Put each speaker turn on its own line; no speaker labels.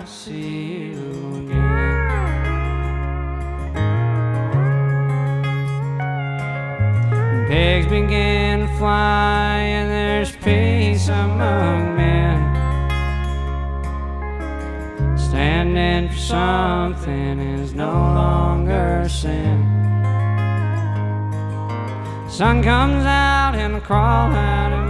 not see you again. Pigs begin to fly and there's peace among men, standing for something is no longer sin. Sun comes out and I crawl out of